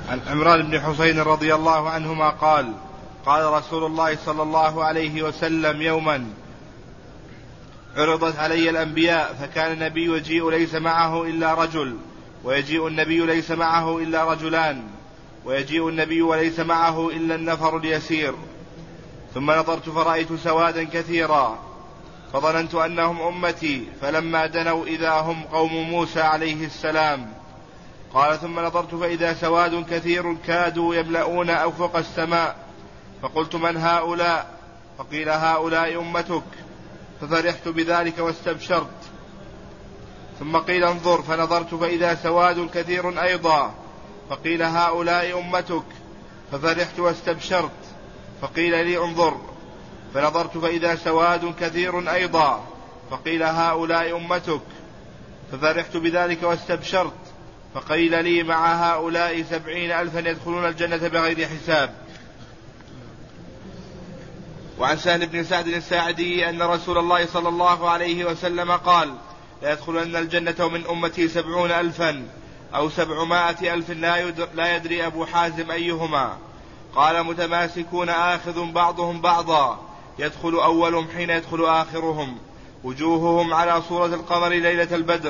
عن عمران بن حسين رضي الله عنهما قال قال رسول الله صلى الله عليه وسلم يوما عرضت علي الأنبياء فكان النبي يجيء ليس معه إلا رجل ويجيء النبي ليس معه إلا رجلان ويجيء النبي وليس معه إلا النفر اليسير ثم نظرت فرأيت سوادا كثيرا فظننت أنهم أمتي فلما دنوا إذا هم قوم موسى عليه السلام. قال ثم نظرت فإذا سواد كثير كادوا يملؤون أفق السماء فقلت من هؤلاء؟ فقيل هؤلاء أمتك ففرحت بذلك واستبشرت. ثم قيل انظر فنظرت فإذا سواد كثير أيضا فقيل هؤلاء أمتك ففرحت واستبشرت. فقيل لي انظر فنظرت فإذا سواد كثير أيضا فقيل هؤلاء أمتك ففرحت بذلك واستبشرت. فقيل لي مع هؤلاء 70,000 يدخلون الجنة بغير حساب. وعن سهل بن سعد الساعدي أن رسول الله صلى الله عليه وسلم قال لا يدخلن الجنة من أمتي 70,000 أو 700,000 لا يدري أبو حازم أيهما. قال متماسكون آخذ بعضهم بعضا يدخل أولهم حين يدخل آخرهم وجوههم على صورة القمر ليلة البدر.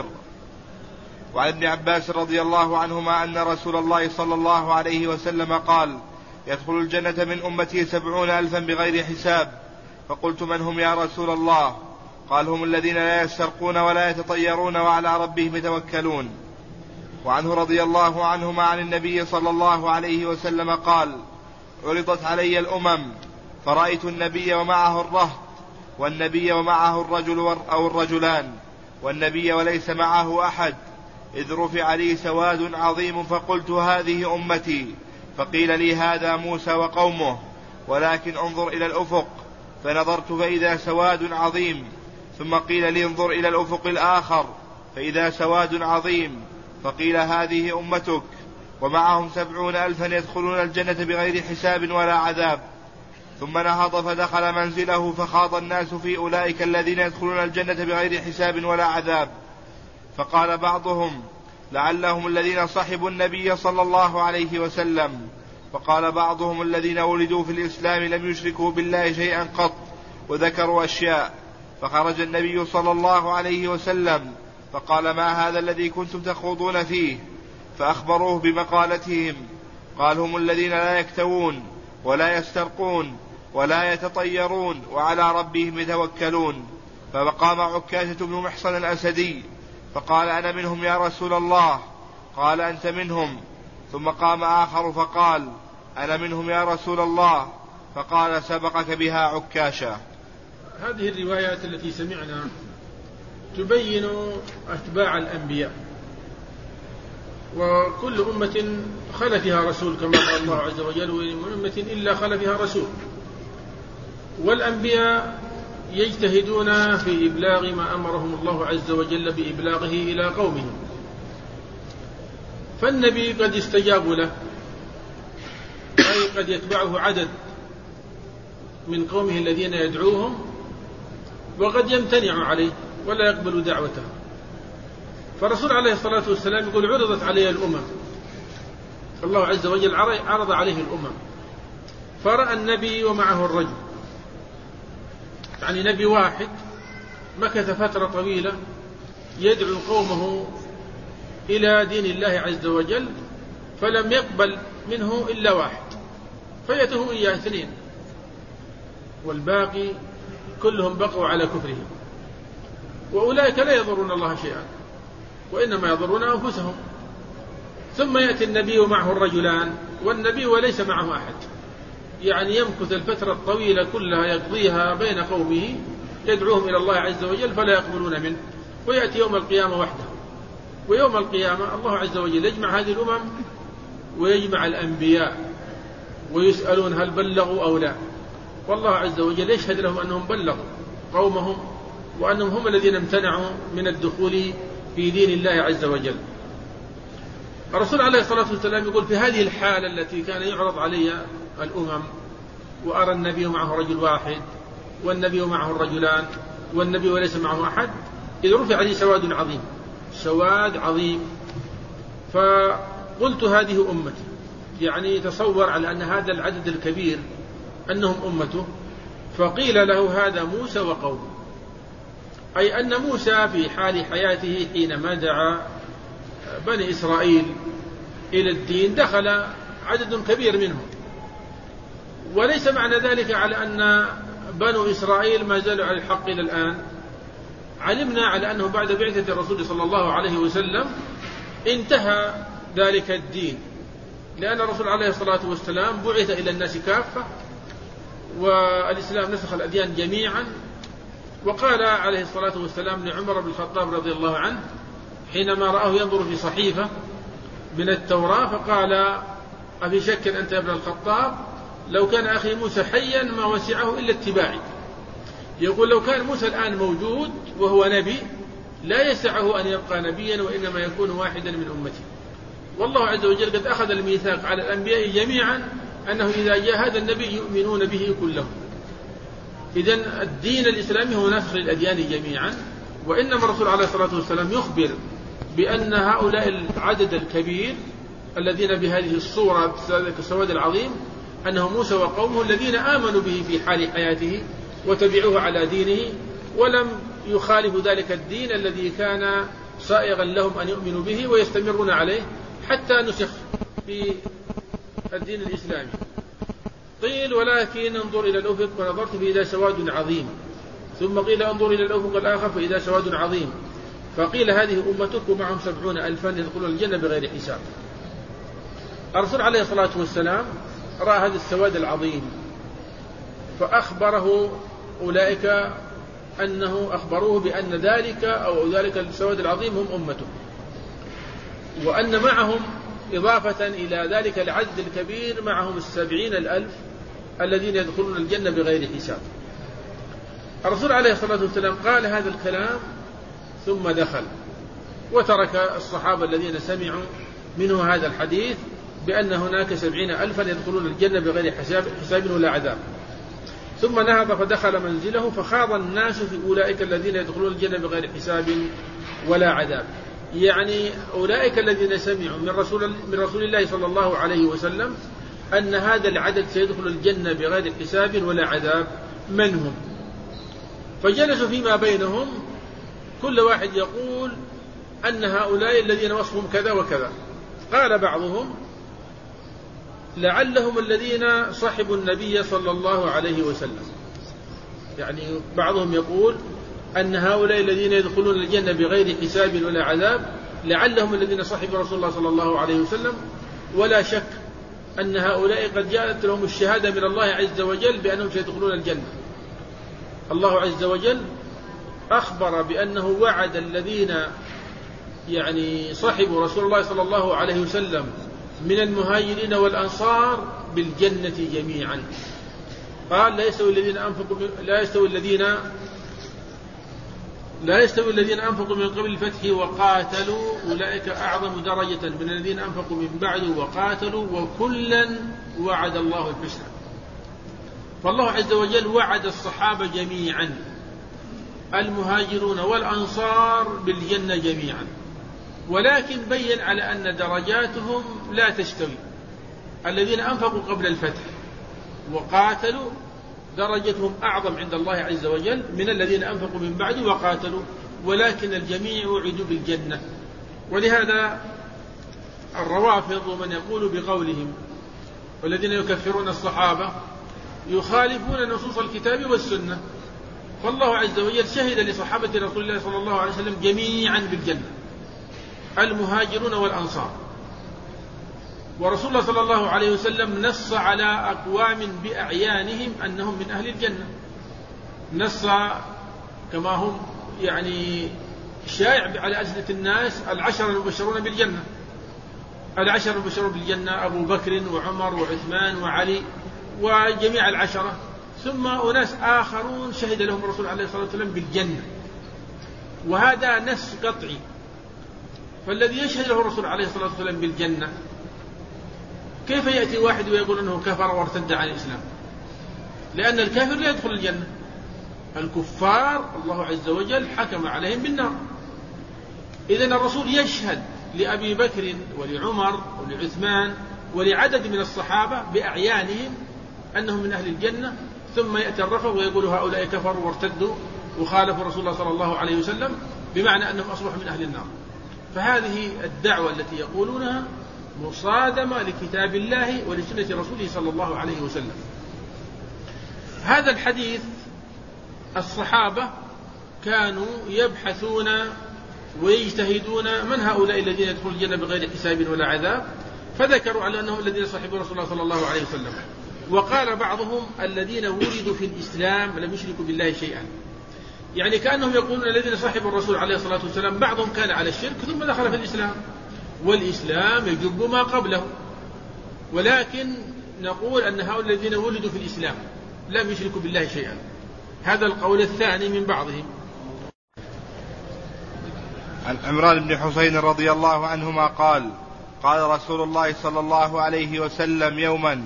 وعن ابن عباس رضي الله عنهما أن رسول الله صلى الله عليه وسلم قال يدخل الجنة من أمتي 70,000 بغير حساب. فقلت من هم يا رسول الله؟ قال هم الذين لا يسترقون ولا يتطيرون وعلى ربهم يتوكلون. وعنه رضي الله عنهما عن النبي صلى الله عليه وسلم قال عرضت علي الأمم فرأيت النبي ومعه الرهط والنبي ومعه الرجل أو الرجلان والنبي وليس معه أحد إذ رفع لي سواد عظيم فقلت هذه أمتي. فقيل لي هذا موسى وقومه ولكن انظر إلى الأفق فنظرت فإذا سواد عظيم. ثم قيل لي انظر إلى الأفق الآخر فإذا سواد عظيم. فقيل هذه أمتك ومعهم 70,000 يدخلون الجنة بغير حساب ولا عذاب. ثم نهض فدخل منزله فخاض الناس في أولئك الذين يدخلون الجنة بغير حساب ولا عذاب. فقال بعضهم لعلهم الذين صحبوا النبي صلى الله عليه وسلم. وقال بعضهم الذين ولدوا في الإسلام لم يشركوا بالله شيئا قط وذكروا أشياء. فخرج النبي صلى الله عليه وسلم فقال ما هذا الذي كنتم تخوضون فيه؟ فأخبروه بمقالتهم. قال هم الذين لا يكتوون ولا يسترقون ولا يتطيرون وعلى ربهم يتوكلون. فقام عكاشة بن محصن الأسدي فقال أنا منهم يا رسول الله. قال أنت منهم. ثم قام آخر فقال أنا منهم يا رسول الله. فقال سبقك بها عكاشة. هذه الروايات التي سمعنا تبين أتباع الأنبياء وكل أمة خلى فيها رسول كما قال الله عز وجل وإن من أمة إلا خلى فيها رسول. والأنبياء يجتهدون في إبلاغ ما أمرهم الله عز وجل بإبلاغه إلى قومهم. فالنبي قد استجاب له أي قد يتبعه عدد من قومه الذين يدعوهم وقد يمتنع عليه ولا يقبل دعوته. فالرسول عليه الصلاة والسلام يقول عرضت علي الأمم. الله عز وجل عرض عليه الأمم فرأى النبي ومعه الرجل يعني نبي واحد مكث فترة طويلة يدعو قومه إلى دين الله عز وجل فلم يقبل منه إلا واحد فيته إياه 2 والباقي كلهم بقوا على كفرهم. وأولئك لا يضرون الله شيئا وإنما يضرون أنفسهم. ثم يأتي النبي ومعه الرجلان والنبي وليس معه أحد يعني يمكث الفترة الطويلة كلها يقضيها بين قومه يدعوهم إلى الله عز وجل فلا يقبلون منه. ويأتي يوم القيامة وحده. ويوم القيامة الله عز وجل يجمع هذه الأمم ويجمع الأنبياء ويسألون هل بلغوا أو لا. والله عز وجل يشهد لهم أنهم بلغوا قومهم وأنهم هم الذين امتنعوا من الدخول في دين الله عز وجل. الرسول عليه الصلاة والسلام يقول في هذه الحالة التي كان يعرض علي الأمم وأرى النبي معه رجل واحد والنبي معه الرجلان والنبي وليس معه أحد إذ رفع لي سواد عظيم فقلت هذه أمتي يعني تصور على أن هذا العدد الكبير أنهم أمته، فقيل له هذا موسى وقومه، أي أن موسى في حال حياته حينما دعا بني إسرائيل إلى الدين دخل عدد كبير منهم، وليس معنى ذلك على أن بنو إسرائيل ما زالوا على الحق إلى الآن. علمنا على أنه بعد بعثة الرسول صلى الله عليه وسلم انتهى ذلك الدين، لأن الرسول عليه الصلاة والسلام بعث إلى الناس كافة، والإسلام نسخ الأديان جميعا. وقال عليه الصلاة والسلام لعمر بن الخطاب رضي الله عنه حينما رآه ينظر في صحيفة من التوراة فقال: أفي شك أنت يا ابن الخطاب؟ لو كان أخي موسى حيا ما وسعه إلا اتباعي. يقول لو كان موسى الآن موجود وهو نبي لا يسعه أن يبقى نبيا، وإنما يكون واحدا من أمته. والله عز وجل قد أخذ الميثاق على الأنبياء جميعا أنه إذا جاء هذا النبي يؤمنون به كلهم. إذن الدين الإسلامي هو نسخ للأديان جميعا، وإنما الرسول عليه الصلاة والسلام يخبر بأن هؤلاء العدد الكبير الذين بهذه الصورة كالسواد العظيم أنهم موسى وقومه الذين آمنوا به في حال حياته وتبعوه على دينه، ولم يخالفوا ذلك الدين الذي كان سائغا لهم أن يؤمنوا به ويستمرون عليه حتى نسخ في الدين الإسلامي. قيل: ولكن انظر إلى الأفق فنظرت فإذا سواد عظيم، ثم قيل: انظر إلى الأفق الآخر فإذا سواد عظيم، فقيل: هذه أمتك ومعهم 70,000 يدخلون الجنة بغير حساب. الرسول عليه الصلاة والسلام رأى هذا السواد العظيم فأخبره أولئك أخبروه بأن ذلك السواد العظيم هم أمته، وأن معهم إضافة إلى ذلك العدد الكبير معهم 70,000 الذين يدخلون الجنة بغير حساب. الرسول عليه الصلاة والسلام قال هذا الكلام ثم دخل وترك الصحابة الذين سمعوا منه هذا الحديث بأن هناك 70,000 يدخلون الجنة بغير حساب ولا عذاب، ثم نهض فدخل منزله فخاض الناس في أولئك الذين يدخلون الجنة بغير حساب ولا عذاب. يعني أولئك الذين سمعوا من رسول الله صلى الله عليه وسلم أن هذا العدد سيدخل الجنة بغير حساب ولا عذاب، من هم؟ فجلسوا فيما بينهم كل واحد يقول أن هؤلاء الذين وصفهم كذا وكذا. قال بعضهم: لعلهم الذين صحبوا النبي صلى الله عليه وسلم. يعني بعضهم يقول أن هؤلاء الذين يدخلون الجنة بغير حساب ولا عذاب لعلهم الذين صحبوا رسول الله صلى الله عليه وسلم، ولا شك أن هؤلاء قد جاءت لهم الشهادة من الله عز وجل بأنهم سيدخلون الجنة. الله عز وجل أخبر بأنه وعد الذين صحبوا رسول الله صلى الله عليه وسلم من المهاجرين والأنصار بالجنة جميعا. قال: لا يستوي الذين أنفقوا من قبل الفتح وقاتلوا أولئك أعظم درجة من الذين أنفقوا من بعد وقاتلوا وكلا وعد الله الحسنى. فالله عز وجل وعد الصحابة جميعا المهاجرون والأنصار بالجنة جميعا، ولكن بين على أن درجاتهم لا تستوي. الذين أنفقوا قبل الفتح وقاتلوا درجتهم أعظم عند الله عز وجل من الذين أنفقوا من بعد وقاتلوا، ولكن الجميع وعدوا بالجنة. ولهذا الروافض ومن يقول بقولهم والذين يكفرون الصحابة يخالفون نصوص الكتاب والسنة. فالله عز وجل شهد لصحابة رسول الله صلى الله عليه وسلم جميعا بالجنة، المهاجرون والأنصار. ورسول الله صلى الله عليه وسلم نص على أقوام بأعيانهم أنهم من أهل الجنة، نص كما هم شائع على ألسنة الناس 10 المبشرون بالجنة. 10 المبشرون بالجنة أبو بكر وعمر وعثمان وعلي وجميع 10، ثم أناس آخرون شهد لهم الرسول عليه الصلاة والسلام بالجنة، وهذا نص قطعي. فالذي يشهد له الرسول عليه الصلاة والسلام بالجنة كيف يأتي واحد ويقول أنه كفر وارتد عن الإسلام؟ لأن الكافر لا يدخل الجنة، الكفار الله عز وجل حكم عليهم بالنار. إذن الرسول يشهد لأبي بكر ولعمر ولعثمان ولعدد من الصحابة بأعيانهم أنهم من أهل الجنة، ثم يأتي الرفض ويقول هؤلاء كفروا وارتدوا وخالفوا رسول الله صلى الله عليه وسلم، بمعنى أنهم أصبحوا من أهل النار. فهذه الدعوة التي يقولونها مصادمة لكتاب الله ولسنة رسوله صلى الله عليه وسلم. هذا الحديث الصحابة كانوا يبحثون ويجتهدون من هؤلاء الذين يدخلون الجنة بغير حساب ولا عذاب، فذكروا على أنهم الذين صحبوا رسول الله صلى الله عليه وسلم. وقال بعضهم الذين ولدوا في الإسلام لم يشركوا بالله شيئا، يعني كأنهم يقولون الذين صحبوا الرسول عليه الصلاة والسلام بعضهم كان على الشرك ثم دخل في الإسلام، والإسلام يجب ما قبله، ولكن نقول أن هؤلاء الذين ولدوا في الإسلام لم يشركوا بالله شيئا. هذا القول الثاني من بعضهم. عن عمران بن حسين رضي الله عنهما قال: قال رسول الله صلى الله عليه وسلم يوما: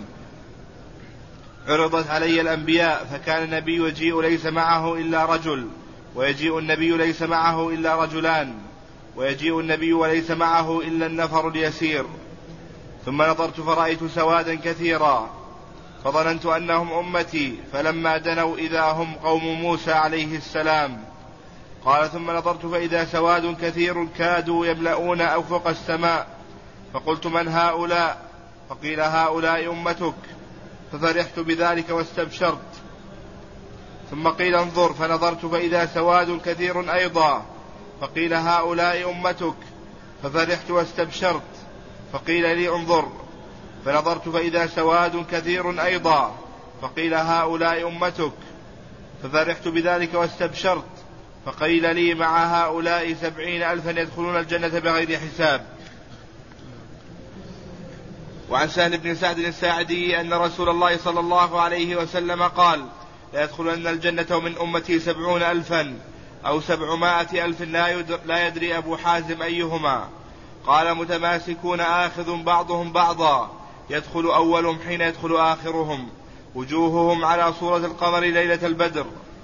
عرضت علي الأنبياء فكان النبي يجيء ليس معه إلا رجل، ويجيء النبي ليس معه إلا رجلان، ويجيء النبي وليس معه إلا النفر اليسير. ثم نظرت فرأيت سوادا كثيرا فظننت أنهم أمتي، فلما دنوا إذا هم قوم موسى عليه السلام. قال: ثم نظرت فإذا سواد كثير كادوا يملؤون أفق السماء، فقلت: من هؤلاء؟ فقيل: هؤلاء أمتك، ففرحت بذلك واستبشرت. ثم قيل: انظر، فنظرت فإذا سواد كثير أيضا، فقيل: هؤلاء أمتك، ففرحت واستبشرت. فقيل لي: انظر، فنظرت فإذا سواد كثير أيضا، فقيل: هؤلاء أمتك، ففرحت بذلك واستبشرت. فقيل لي: مع هؤلاء 70,000 يدخلون الجنة بغير حساب. وعن سهل بن سعد الساعدي أن رسول الله صلى الله عليه وسلم قال: لا يدخلن الجنة من أمتي 70,000 أو 700,000 لا يدري أبو حازم أيهما. قال: متماسكون آخذ بعضهم بعضا، يدخل أولهم حين يدخل آخرهم، وجوههم على صورة القمر ليلة البدر.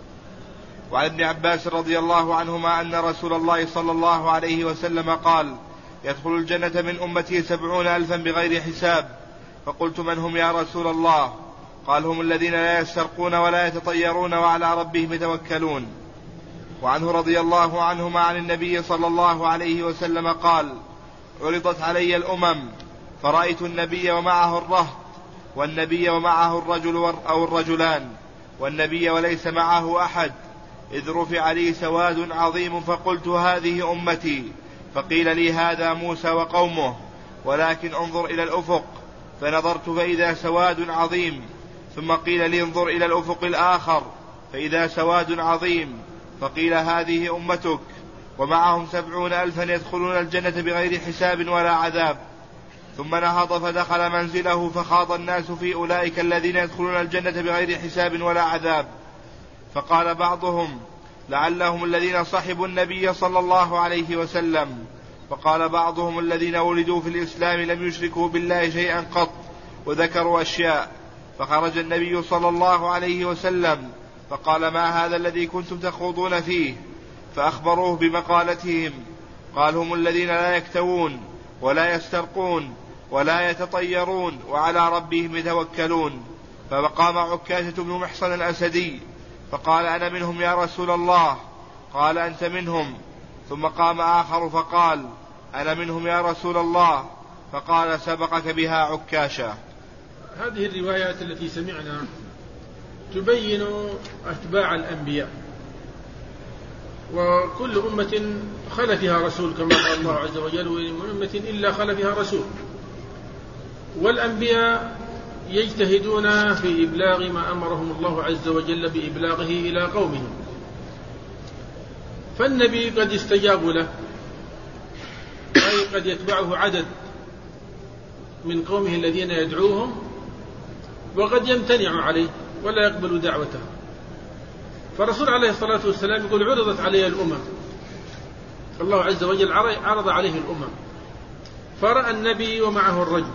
وعن ابن عباس رضي الله عنهما أن رسول الله صلى الله عليه وسلم قال: يدخل الجنة من أمتي 70,000 بغير حساب. فقلت: من هم يا رسول الله؟ قال: هم الذين لا يسترقون ولا يتطيرون وعلى ربهم يتوكلون. وعنه رضي الله عنهما عن النبي صلى الله عليه وسلم قال: عرضت علي الأمم فرأيت النبي ومعه الرهط، والنبي ومعه الرجل أو الرجلان، والنبي وليس معه أحد، إذ رفع لي سواد عظيم فقلت: هذه أمتي. فقيل لي: هذا موسى وقومه، ولكن انظر إلى الأفق. فنظرت فإذا سواد عظيم. ثم قيل لي: انظر إلى الأفق الآخر فإذا سواد عظيم. فقيل: هذه أمتك، ومعهم 70,000 يدخلون الجنة بغير حساب ولا عذاب. ثم نهض فدخل منزله فخاض الناس في أولئك الذين يدخلون الجنة بغير حساب ولا عذاب. فقال بعضهم: لعلهم الذين صحبوا النبي صلى الله عليه وسلم. فقال بعضهم: الذين ولدوا في الإسلام لم يشركوا بالله شيئا قط، وذكروا أشياء. فخرج النبي صلى الله عليه وسلم فقال: ما هذا الذي كنتم تخوضون فيه؟ فأخبروه بمقالتهم. قال: هم الذين لا يكتوون ولا يسترقون ولا يتطيرون وعلى ربهم يتوكلون. فقام عكاشة بن محصن الأسدي فقال: أنا منهم يا رسول الله. قال: أنت منهم. ثم قام آخر فقال: أنا منهم يا رسول الله. فقال: سبقك بها عكاشة. هذه الروايات التي سمعنا تبين أتباع الأنبياء، وكل أمة خلفها رسول كما قال الله عز وجل: وإن من أمة إلا خلفها رسول. والأنبياء يجتهدون في إبلاغ ما أمرهم الله عز وجل بإبلاغه إلى قومهم، فالنبي قد يستجاب له، أي قد يتبعه عدد من قومه الذين يدعوهم، وقد يمتنع عليه ولا يقبل دعوته. فالرسول عليه الصلاة والسلام يقول: عرضت علي الأمم، الله عز وجل عرض عليه الأمم، فرأى النبي ومعه الرجل،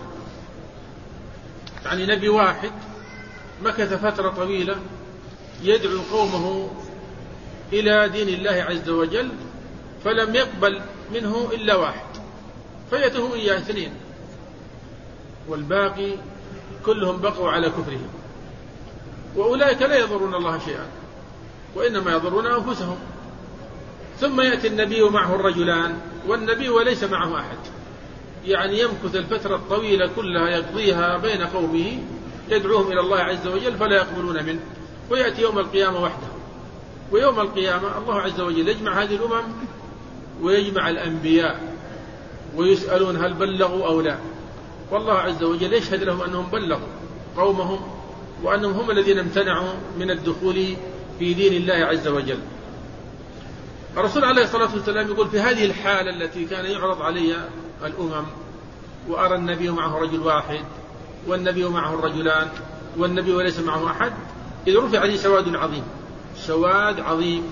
يعني نبي واحد مكث فترة طويلة يدعو قومه إلى دين الله عز وجل، فلم يقبل منه إلا واحد، فيته إياه 2. والباقي كلهم بقوا على كفرهم، وأولئك لا يضرون الله شيئا وإنما يضرون أنفسهم. ثم يأتي النبي ومعه الرجلان، والنبي وليس معه أحد، يعني يمكث الفترة الطويلة كلها يقضيها بين قومه يدعوهم إلى الله عز وجل فلا يقبلون منه، ويأتي يوم القيامة وحده. ويوم القيامة الله عز وجل يجمع هذه الأمم ويجمع الأنبياء ويسألون هل بلغوا أو لا، والله عز وجل يشهد لهم أنهم بلغوا قومهم وأنهم هم الذين امتنعوا من الدخول في دين الله عز وجل. الرسول عليه الصلاة والسلام يقول في هذه الحالة التي كان يعرض علي الأمم وأرى النبي معه رجل واحد والنبي معه الرجلان والنبي وليس معه أحد، إذ رفع لي سواد عظيم، سواد عظيم،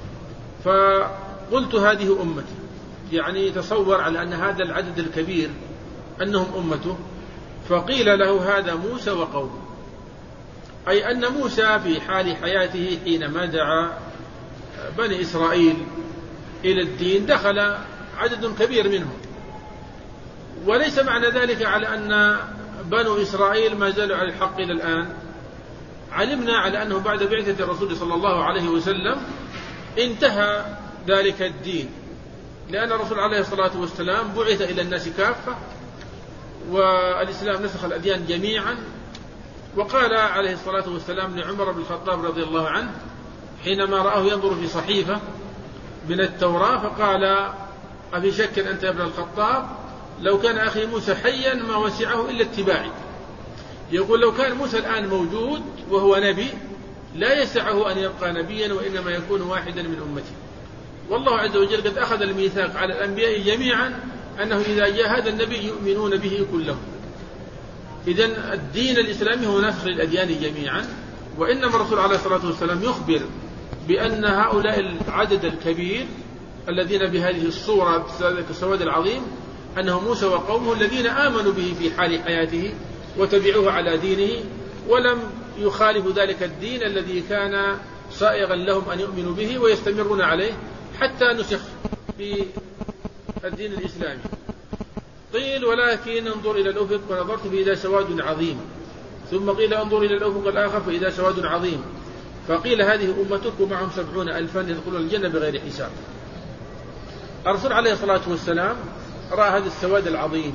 فقلت هذه أمتي، يعني تصور على أن هذا العدد الكبير أنهم أمته. فقيل له هذا موسى وقومه، أي أن موسى في حال حياته حينما دعا بني إسرائيل إلى الدين دخل عدد كبير منهم، وليس معنى ذلك على أن بنو إسرائيل ما زالوا على الحق إلى الآن. علمنا على أنه بعد بعثة الرسول صلى الله عليه وسلم انتهى ذلك الدين، لأن الرسول عليه الصلاة والسلام بعث إلى الناس كافة، والإسلام نسخ الأديان جميعا. وقال عليه الصلاة والسلام لعمر بن الخطاب رضي الله عنه حينما رآه ينظر في صحيفة من التوراة فقال أفي شك أنت يا ابن الخطاب؟ لو كان أخي موسى حيا ما وسعه إلا اتباعي. يقول لو كان موسى الآن موجود وهو نبي لا يسعه أن يبقى نبيا وإنما يكون واحدا من أمته. والله عز وجل قد أخذ الميثاق على الأنبياء جميعا أنه إذا جاء هذا النبي يؤمنون به كلهم. إذن الدين الإسلامي هو نسخ للأديان جميعا، وإنما الرسول عليه الصلاة والسلام يخبر بأن هؤلاء العدد الكبير الذين بهذه الصورة السواد العظيم أنهم موسى وقومه الذين آمنوا به في حال حياته وتبعوه على دينه، ولم يخالفوا ذلك الدين الذي كان صائغا لهم أن يؤمنوا به ويستمرون عليه حتى نسخ في الدين الإسلامي. قيل ولكن انظر إلى الأفق ونظرت فإذا سواد عظيم، ثم قيل انظر إلى الأفق الآخر فإذا سواد عظيم، فقيل هذه أمتك ومعهم 70,000 يدخلون الجنة بغير حساب. الرسول عليه الصلاة والسلام رأى هذا السواد العظيم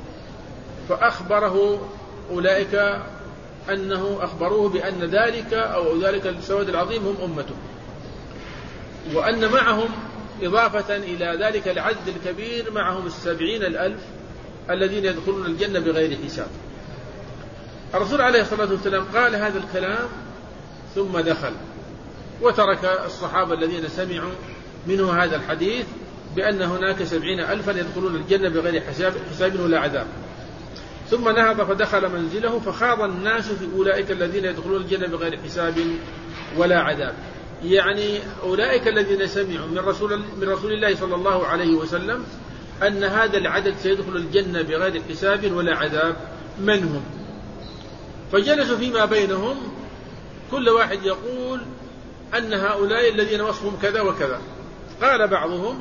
فأخبره أولئك أنه أخبروه بأن ذلك السواد العظيم هم أمته، وأن معهم إضافة إلى ذلك العدد الكبير معهم 70,000 الذين يدخلون الجنة بغير حساب. الرسول عليه الصلاة والسلام قال هذا الكلام ثم دخل وترك الصحابة الذين سمعوا منه هذا الحديث بأن هناك 70,000 يدخلون الجنة بغير حساب ولا عذاب. ثم نهض فدخل منزله فخاض الناس في أولئك الذين يدخلون الجنة بغير حساب ولا عذاب، يعني أولئك الذين سمعوا من رسول الله صلى الله عليه وسلم أن هذا العدد سيدخل الجنة بغير حساب ولا عذاب من هم؟ فجلسوا فيما بينهم كل واحد يقول أن هؤلاء الذين وصفهم كذا وكذا. قال بعضهم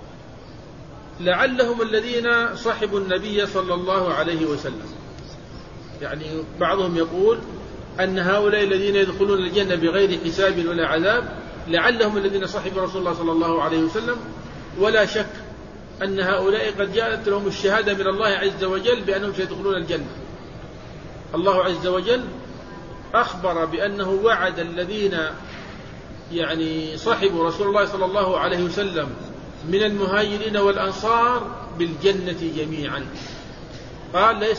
لعلهم الذين صحبوا النبي صلى الله عليه وسلم، يعني بعضهم يقول أن هؤلاء الذين يدخلون الجنة بغير حساب ولا عذاب لعلهم الذين صحبوا رسول الله صلى الله عليه وسلم، ولا شك أن هؤلاء قد جاءت لهم الشهادة من الله عز وجل بأنهم سيدخلون الجنة. الله عز وجل أخبر بأنه وعد الذين يعني صحبوا رسول الله صلى الله عليه وسلم من المهاجرين والأنصار بالجنة جميعا. قال لا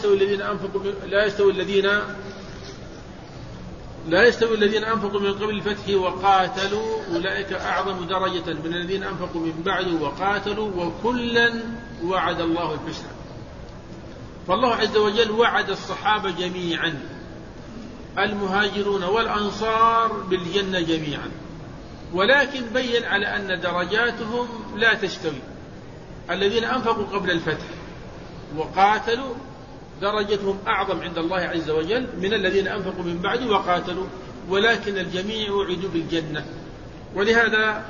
يستوي الذين أنفقوا من قبل الفتح وقاتلوا أولئك أعظم درجة من الذين أنفقوا من بعد وقاتلوا وكلا وعد الله الحسنى. فالله عز وجل وعد الصحابة جميعا المهاجرون والأنصار بالجنة جميعا، ولكن بين على أن درجاتهم لا تستوي. الذين أنفقوا قبل الفتح وقاتلوا درجتهم أعظم عند الله عز وجل من الذين أنفقوا من بعد وقاتلوا، ولكن الجميع وعدوا بالجنة. ولهذا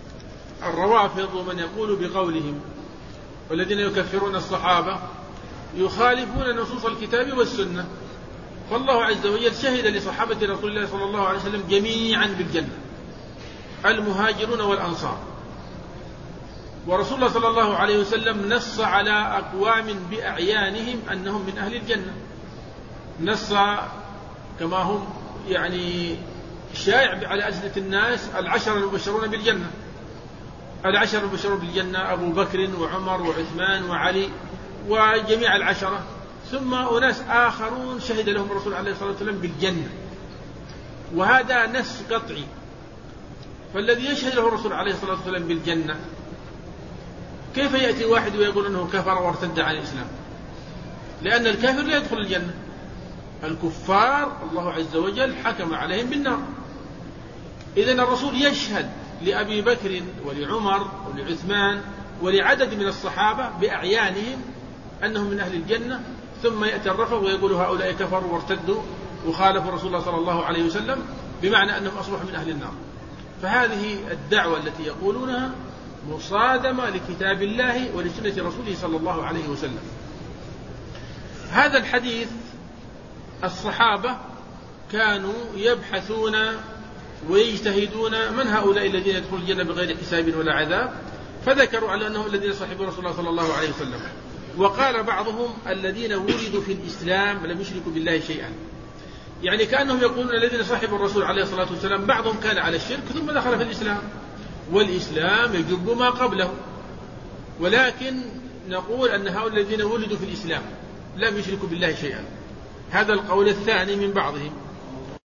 الروافض ومن يقول بقولهم والذين يكفرون الصحابة يخالفون نصوص الكتاب والسنة. فالله عز وجل شهد لصحابة رسول الله صلى الله عليه وسلم جميعا بالجنة، المهاجرون والأنصار. ورسول الله صلى الله عليه وسلم نص على أقوام بأعيانهم أنهم من أهل الجنة، نص كما هم يعني شائع على ألسنة الناس 10 المبشرون بالجنة. 10 المبشرون بالجنة أبو بكر وعمر وعثمان وعلي وجميع 10، ثم أناس آخرون شهد لهم الرسول عليه الصلاة والسلام بالجنة، وهذا نص قطعي. فالذي يشهد له الرسول عليه الصلاة والسلام بالجنة، كيف يأتي واحد ويقول أنه كفر وارتد عن الإسلام؟ لأن الكافر لا يدخل الجنة، الكفار الله عز وجل حكم عليهم بالنار. إذن الرسول يشهد لأبي بكر ولعمر ولعثمان ولعدد من الصحابة بأعيانهم أنهم من أهل الجنة، ثم يأتي الرفض ويقول هؤلاء كفروا وارتدوا وخالفوا رسول الله صلى الله عليه وسلم، بمعنى أنهم أصبحوا من أهل النار. فهذه الدعوة التي يقولونها مصادمة لكتاب الله ولسنة رسوله صلى الله عليه وسلم. هذا الحديث الصحابة كانوا يبحثون ويجتهدون من هؤلاء الذين يدخلون الجنة بغير حساب ولا عذاب، فذكروا على أنهم الذين صحبوا رسول الله صلى الله عليه وسلم. وقال بعضهم الذين ولدوا في الإسلام لم يشركوا بالله شيئا، يعني كأنهم يقولون الذين صحبوا الرسول عليه الصلاة والسلام بعضهم كان على الشرك ثم دخل في الإسلام، والإسلام يجب ما قبله. ولكن نقول أن هؤلاء الذين ولدوا في الإسلام لم يشركوا بالله شيئا، هذا القول الثاني من بعضهم.